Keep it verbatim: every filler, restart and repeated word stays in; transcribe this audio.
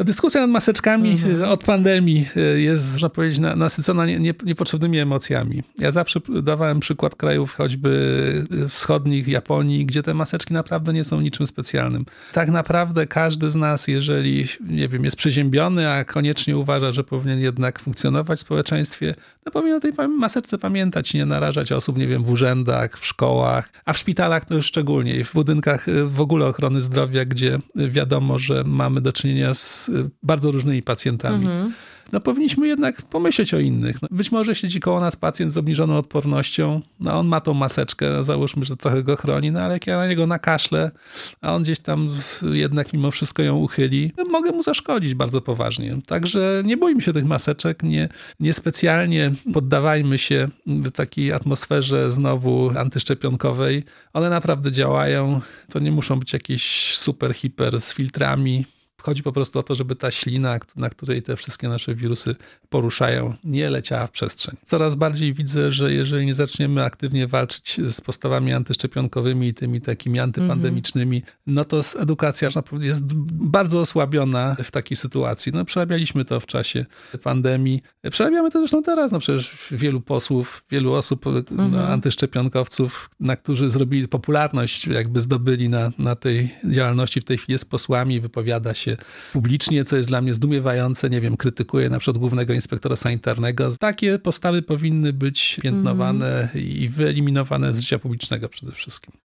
Dyskusja nad maseczkami Mhm. od pandemii jest, można powiedzieć, na- nasycona nie, nie, niepotrzebnymi emocjami. Ja zawsze dawałem przykład krajów choćby wschodnich, Japonii, gdzie te maseczki naprawdę nie są niczym specjalnym. Tak naprawdę każdy z nas, jeżeli, nie wiem, jest przeziębiony, a koniecznie uważa, że powinien jednak funkcjonować w społeczeństwie, no powinien o tej maseczce pamiętać, nie narażać osób, nie wiem, w urzędach, w szkołach, a w szpitalach to już szczególnie i w budynkach w ogóle ochrony zdrowia, gdzie wiadomo, że mamy do czynienia z bardzo różnymi pacjentami. Mhm. No powinniśmy jednak pomyśleć o innych. No, być może siedzi koło nas pacjent z obniżoną odpornością, no on ma tą maseczkę, no załóżmy, że trochę go chroni, no ale jak ja na niego nakaszlę, a on gdzieś tam jednak mimo wszystko ją uchyli, no mogę mu zaszkodzić bardzo poważnie. Także nie bójmy się tych maseczek, nie, nie specjalnie poddawajmy się w takiej atmosferze znowu antyszczepionkowej. One naprawdę działają, to nie muszą być jakieś super, hiper z filtrami. Chodzi po prostu o to, żeby ta ślina, na której te wszystkie nasze wirusy poruszają, nie leciała w przestrzeń. Coraz bardziej widzę, że jeżeli nie zaczniemy aktywnie walczyć z postawami antyszczepionkowymi i tymi takimi antypandemicznymi, mm-hmm. no to edukacja jest bardzo osłabiona w takiej sytuacji. No przerabialiśmy to w czasie pandemii. Przerabiamy to zresztą teraz. No przecież wielu posłów, wielu osób, mm-hmm. no, antyszczepionkowców, na którzy zrobili popularność, jakby zdobyli na, na tej działalności w tej chwili jest posłami, wypowiada się publicznie, co jest dla mnie zdumiewające. Nie wiem, krytykuje na przykład głównego inspektora sanitarnego. Takie postawy powinny być piętnowane mm. i wyeliminowane z życia publicznego przede wszystkim.